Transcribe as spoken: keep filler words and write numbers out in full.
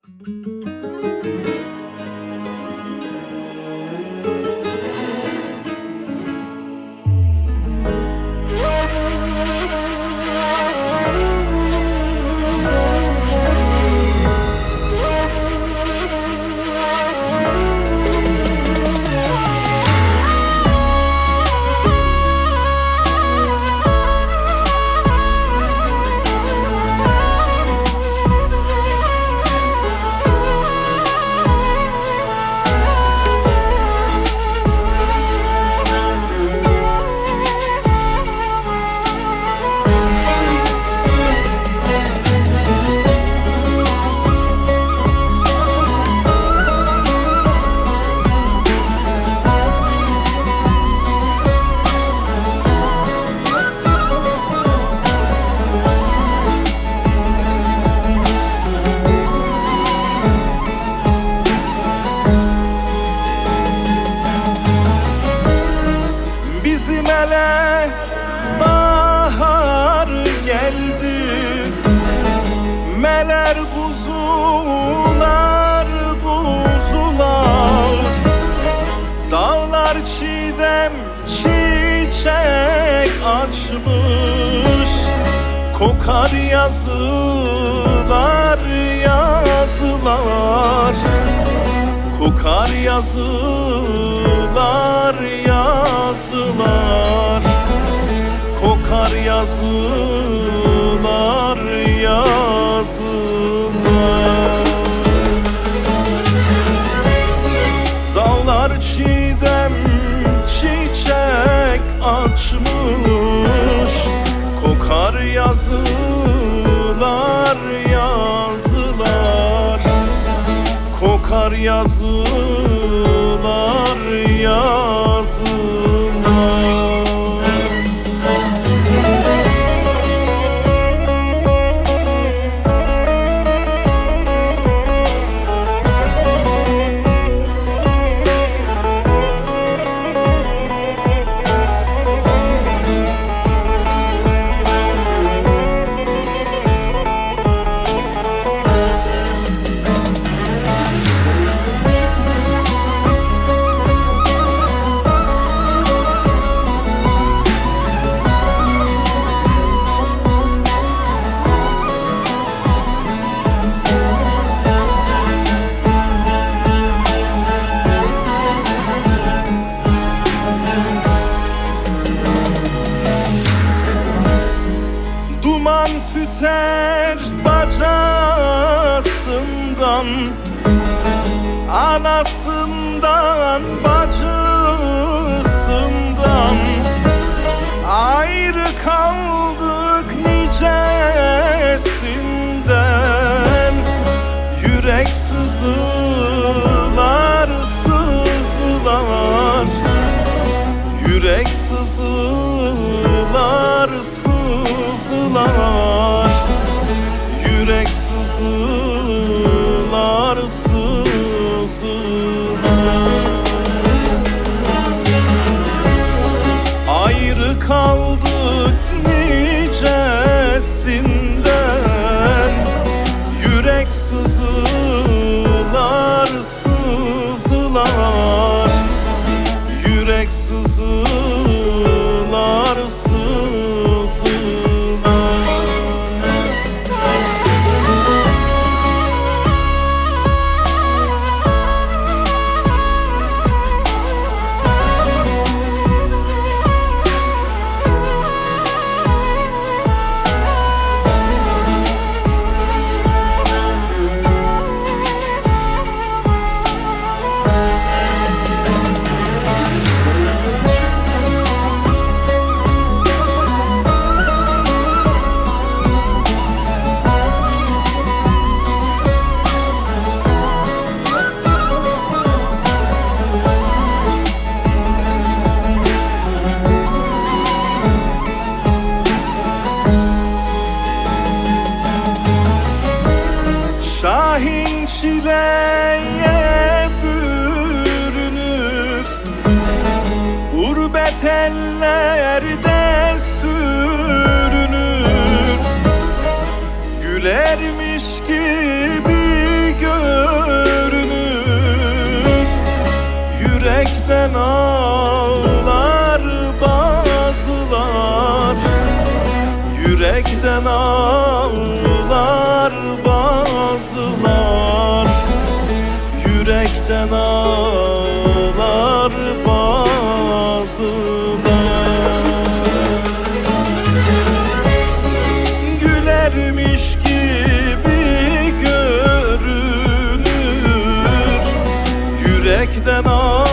Bizim ele bahar geldi, meler kuzular kuzular. Dağlar çiğdem çiçek açmış, kokar yazılar yazılar. Kokar yazılar yazılar. Kokar yazılar yazılar. Dağlar çiğdem çiçek açmış, kokar yazılar yazılar. Kokar yazılar yazılar. Duman tüter bacasından, anasından, bacısından. Ayrı kaldık nicesinden, yürek sızılar sızılar. Yürek sızılar sızılar. Yürek sızılar sızılar. Ayrı kaldık nicesinden, yürek sızılar sızılar. Yürek sızılar sızılar. Şahin çileye bürünür, gurbet ellerde sürünür. Gülermiş gibi gör bazılar, yürekten ağlar bazılar. Gülermiş gibi görünür, yürekten ağlar